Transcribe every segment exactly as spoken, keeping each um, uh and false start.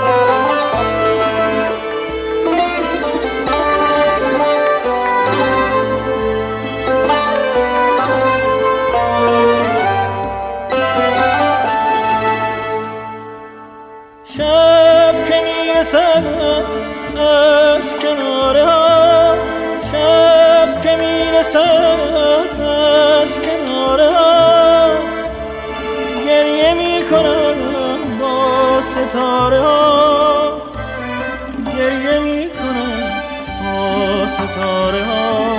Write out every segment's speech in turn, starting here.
شب که میرسد از کناره ها، شب که میرسد از کناره ها، گریه میکنم با ستاره ها، گریه میکنم با ستاره ها.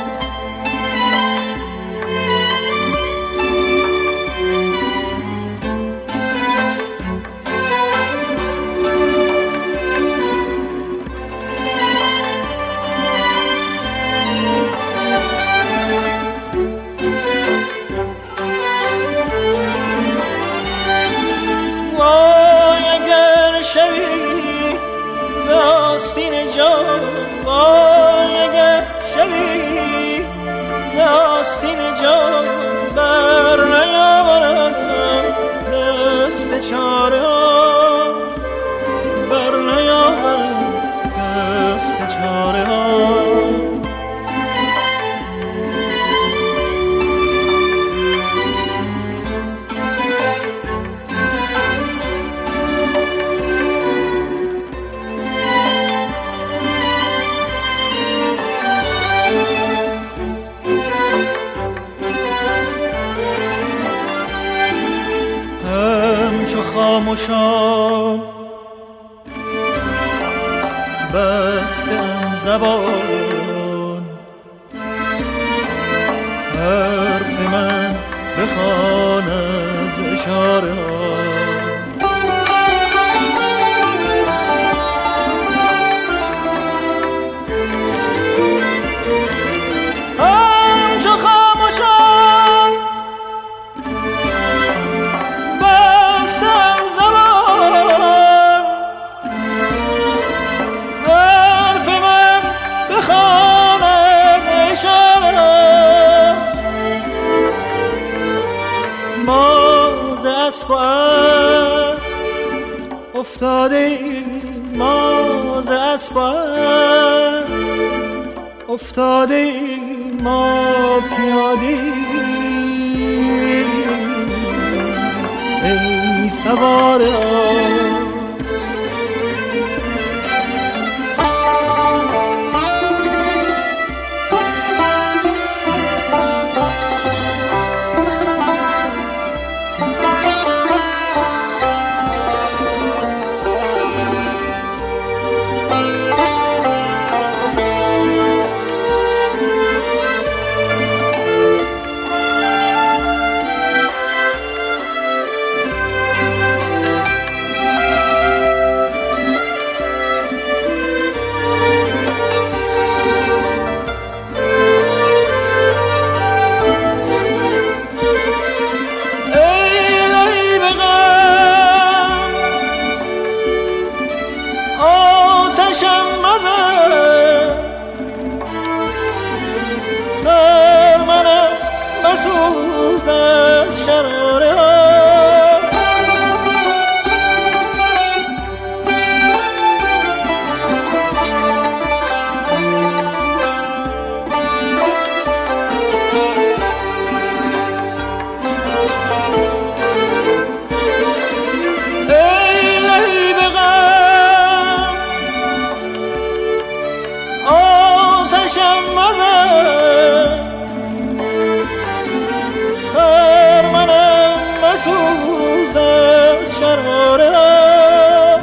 آستین جان وای اگر شبی ز آستین جان بر نیاورم دست چاره ها، بر نیاورم دست چاره ها. خاموشان بستم زبان، حرف من بخوان از اشاره ها. همچو خاموشان بستم زبان، حرف من بخوان از اشاره. ما ز اسب و اسب افتاده، ما ز اسب و اسب افتاده، ما پیاده ای سواره. مسوز از شراره ها، ای لهیب غم آتشم مزن، خرمنم مسوز از شراره ها.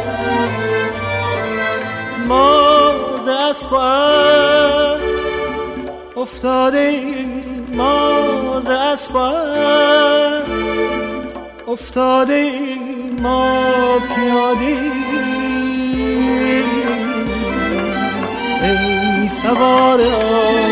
ما ز اسب و اسب افتاده، ما ز اسب و اسب افتاده، ما پیاده ای سواره ها.